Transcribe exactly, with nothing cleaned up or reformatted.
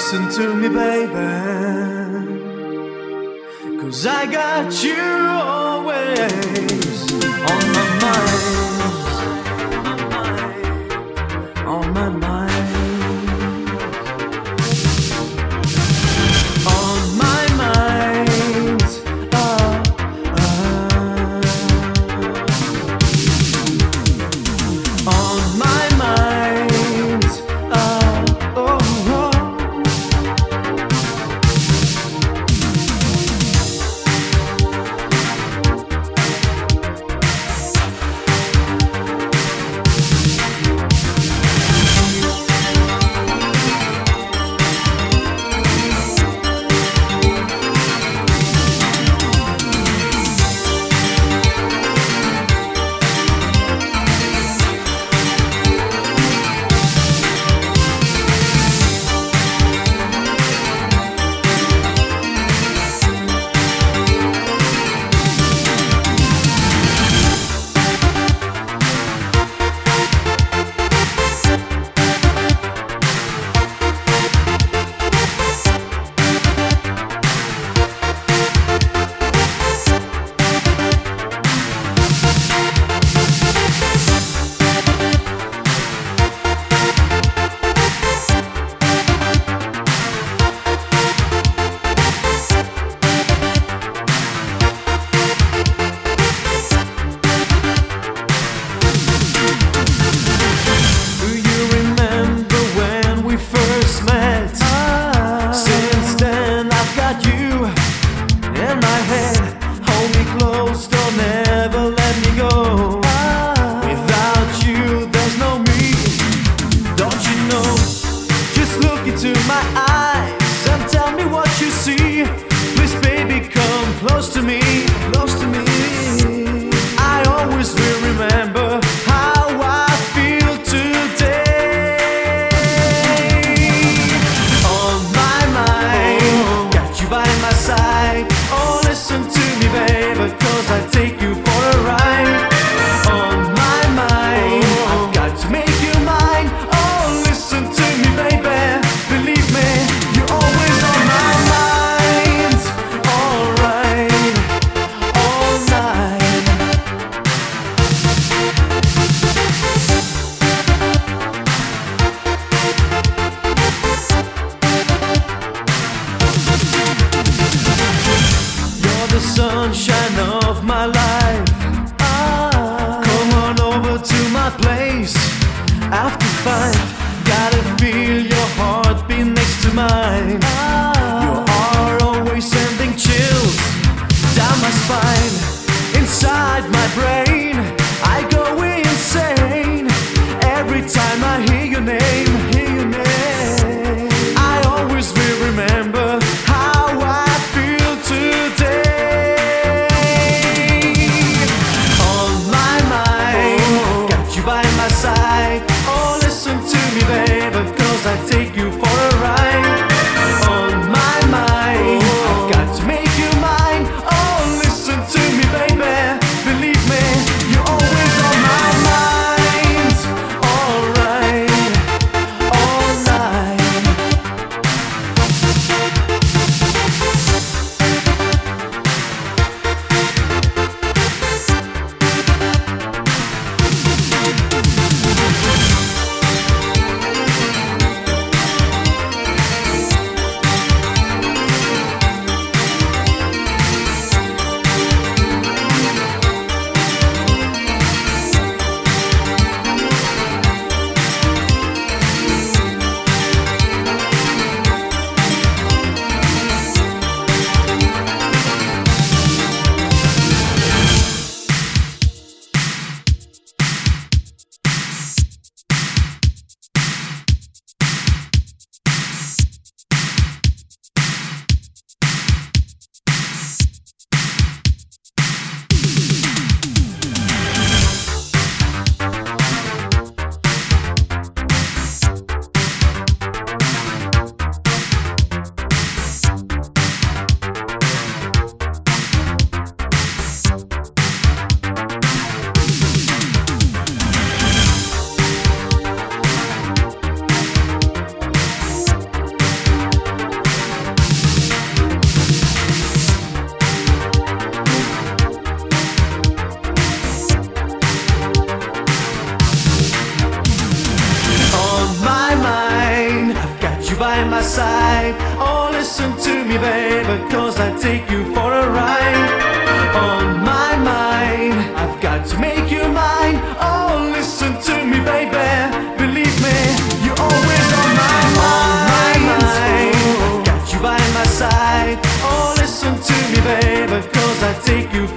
listen to me, baby, 'cause I got you always on my mind, on my mind, on my mind, oh, oh. On my mind, oh, oh, oh. Into my eyes and tell me what you see. Please, baby, come close to me, close to me. I always will remember how I feel today. On my mind, got you by my side. Oh, listen to me, baby, 'cause I take you for a ride. On my mind, I've got to make you mine. Oh, listen to me, baby. Believe me, you're always on my mind. Alright, all night. You're the sunshine of my life. Come on over to my place after five. Gotta feel your heartbeat next to mine. You are always sending chills down my spine, inside my brain. I go insane every time I hear your name, hear your name. I always will remember how I feel today. On my mind, got you by my side. Oh, listen to me, baby, 'cause I take you for a ride. On my mind, I've got to make you mine. Oh, listen to me, baby, believe me, my side. Oh, listen to me, baby, cause I take you for a ride. On my mind, I've got to make you mine. Oh, listen to me, baby, believe me, you're always on my mind. I've got you by my side. Oh, listen to me, baby, cause I take you